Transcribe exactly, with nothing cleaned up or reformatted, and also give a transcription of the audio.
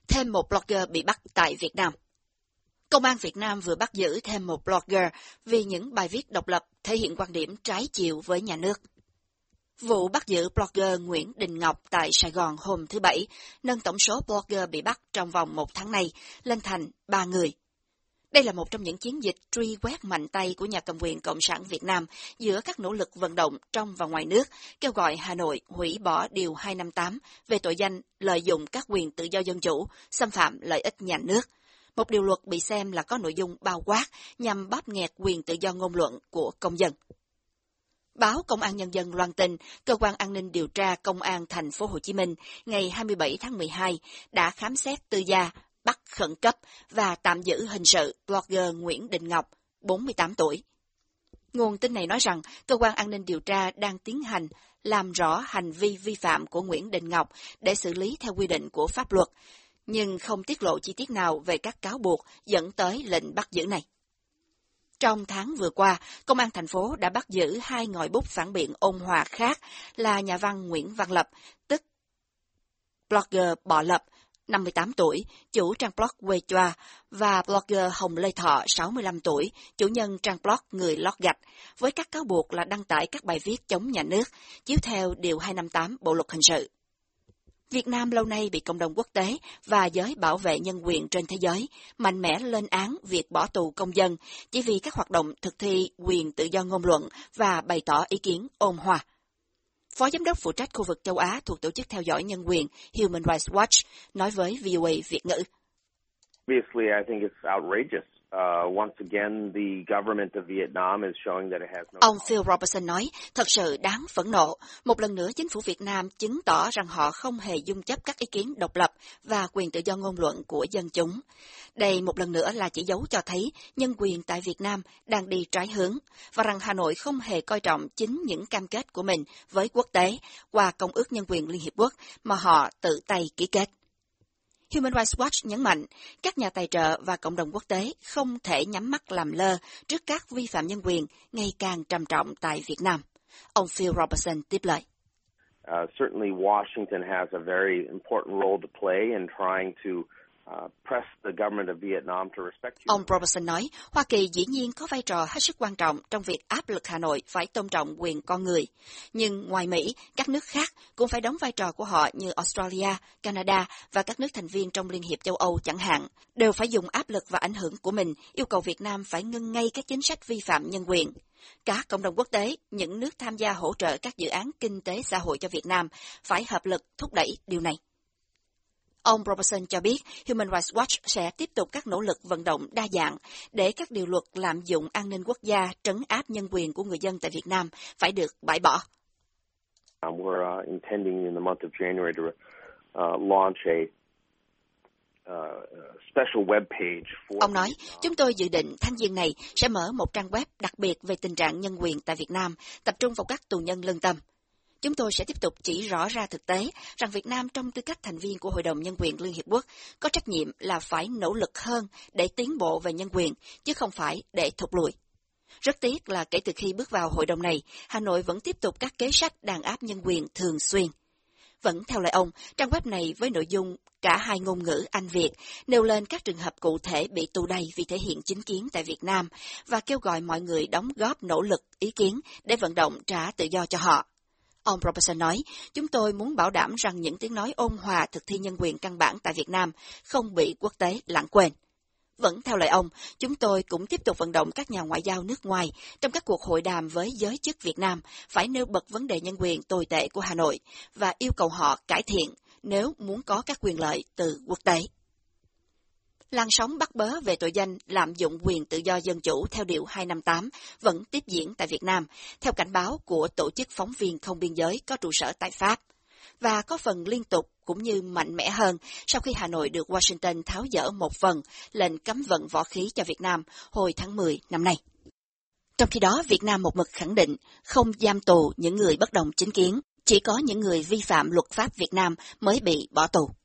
Thêm một blogger bị bắt tại Việt Nam. Công an Việt Nam vừa bắt giữ thêm một blogger vì những bài viết độc lập thể hiện quan điểm trái chiều với nhà nước. Vụ bắt giữ blogger Nguyễn Đình Ngọc tại Sài Gòn hôm thứ Bảy nâng tổng số blogger bị bắt trong vòng một tháng này lên thành ba người. Đây là một trong những chiến dịch truy quét mạnh tay của nhà cầm quyền Cộng sản Việt Nam giữa các nỗ lực vận động trong và ngoài nước, kêu gọi Hà Nội hủy bỏ Điều hai năm tám về tội danh lợi dụng các quyền tự do dân chủ, xâm phạm lợi ích nhà nước. Một điều luật bị xem là có nội dung bao quát nhằm bóp nghẹt quyền tự do ngôn luận của công dân. Báo Công an Nhân dân loan tin, Cơ quan An ninh Điều tra Công an Thành phố Hồ Chí Minh ngày hai mươi bảy tháng mười hai đã khám xét tư gia, bắt khẩn cấp và tạm giữ hình sự blogger Nguyễn Đình Ngọc, bốn mươi tám tuổi. Nguồn tin này nói rằng Cơ quan An ninh Điều tra đang tiến hành làm rõ hành vi vi phạm của Nguyễn Đình Ngọc để xử lý theo quy định của pháp luật, nhưng không tiết lộ chi tiết nào về các cáo buộc dẫn tới lệnh bắt giữ này. Trong tháng vừa qua, Công an thành phố đã bắt giữ hai ngòi bút phản biện ôn hòa khác là nhà văn Nguyễn Văn Lập, tức blogger Bọ Lập, năm mươi tám tuổi, chủ trang blog Quê Choa, và blogger Hồng Lê Thọ, sáu mươi lăm tuổi, chủ nhân trang blog Người Lót Gạch, với các cáo buộc là đăng tải các bài viết chống nhà nước, chiếu theo Điều hai năm tám Bộ Luật Hình sự. Việt Nam lâu nay bị cộng đồng quốc tế và giới bảo vệ nhân quyền trên thế giới mạnh mẽ lên án việc bỏ tù công dân chỉ vì các hoạt động thực thi quyền tự do ngôn luận và bày tỏ ý kiến ôn hòa. Phó Giám đốc phụ trách khu vực châu Á thuộc Tổ chức Theo dõi Nhân quyền Human Rights Watch nói với vê o a Việt ngữ. Obviously, I think it's outrageous. Uh, once again, the government of Vietnam is showing that it has no... Ông Phil Robertson nói, thật sự đáng phẫn nộ. Một lần nữa, chính phủ Việt Nam chứng tỏ rằng họ không hề dung chấp các ý kiến độc lập và quyền tự do ngôn luận của dân chúng. Đây một lần nữa là chỉ dấu cho thấy nhân quyền tại Việt Nam đang đi trái hướng, và rằng Hà Nội không hề coi trọng chính những cam kết của mình với quốc tế qua Công ước Nhân quyền Liên Hiệp Quốc mà họ tự tay ký kết. Human Rights Watch nhấn mạnh, các nhà tài trợ và cộng đồng quốc tế không thể nhắm mắt làm lơ trước các vi phạm nhân quyền ngày càng trầm trọng tại Việt Nam. Ông Phil Robertson tiếp lời. Uh, certainly Washington has a very important role to play in trying to uh, press the government of Vietnam to respect human rights. Ông Robertson nói, Hoa Kỳ dĩ nhiên có vai trò hết sức quan trọng trong việc áp lực Hà Nội phải tôn trọng quyền con người. Nhưng ngoài Mỹ, các nước khác cũng phải đóng vai trò của họ như Australia, Canada và các nước thành viên trong Liên hiệp châu Âu chẳng hạn, đều phải dùng áp lực và ảnh hưởng của mình yêu cầu Việt Nam phải ngưng ngay các chính sách vi phạm nhân quyền. Cả cộng đồng quốc tế, những nước tham gia hỗ trợ các dự án kinh tế xã hội cho Việt Nam phải hợp lực thúc đẩy điều này. Ông Robertson cho biết Human Rights Watch sẽ tiếp tục các nỗ lực vận động đa dạng để các điều luật lạm dụng an ninh quốc gia trấn áp nhân quyền của người dân tại Việt Nam phải được bãi bỏ. We're uh, intending in the month of January to uh, launch a uh, special web page for... Ông nói, chúng tôi dự định tháng giêng này sẽ mở một trang web đặc biệt về tình trạng nhân quyền tại Việt Nam, tập trung vào các tù nhân lương tâm. Chúng tôi sẽ tiếp tục chỉ rõ ra thực tế rằng Việt Nam trong tư cách thành viên của Hội đồng Nhân quyền Liên Hiệp Quốc có trách nhiệm là phải nỗ lực hơn để tiến bộ về nhân quyền, chứ không phải để thụt lùi. Rất tiếc là kể từ khi bước vào hội đồng này, Hà Nội vẫn tiếp tục các kế sách đàn áp nhân quyền thường xuyên. Vẫn theo lời ông, trang web này với nội dung cả hai ngôn ngữ Anh-Việt nêu lên các trường hợp cụ thể bị tù đày vì thể hiện chính kiến tại Việt Nam và kêu gọi mọi người đóng góp nỗ lực ý kiến để vận động trả tự do cho họ. Ông Robertson nói, chúng tôi muốn bảo đảm rằng những tiếng nói ôn hòa thực thi nhân quyền căn bản tại Việt Nam không bị quốc tế lãng quên. Vẫn theo lời ông, chúng tôi cũng tiếp tục vận động các nhà ngoại giao nước ngoài trong các cuộc hội đàm với giới chức Việt Nam phải nêu bật vấn đề nhân quyền tồi tệ của Hà Nội và yêu cầu họ cải thiện nếu muốn có các quyền lợi từ quốc tế. Làn sóng bắt bớ về tội danh lạm dụng quyền tự do dân chủ theo Điều hai năm tám vẫn tiếp diễn tại Việt Nam, theo cảnh báo của Tổ chức Phóng viên Không Biên giới có trụ sở tại Pháp, và có phần liên tục cũng như mạnh mẽ hơn sau khi Hà Nội được Washington tháo dỡ một phần lệnh cấm vận võ khí cho Việt Nam hồi tháng mười năm nay. Trong khi đó, Việt Nam một mực khẳng định không giam tù những người bất đồng chính kiến, chỉ có những người vi phạm luật pháp Việt Nam mới bị bỏ tù.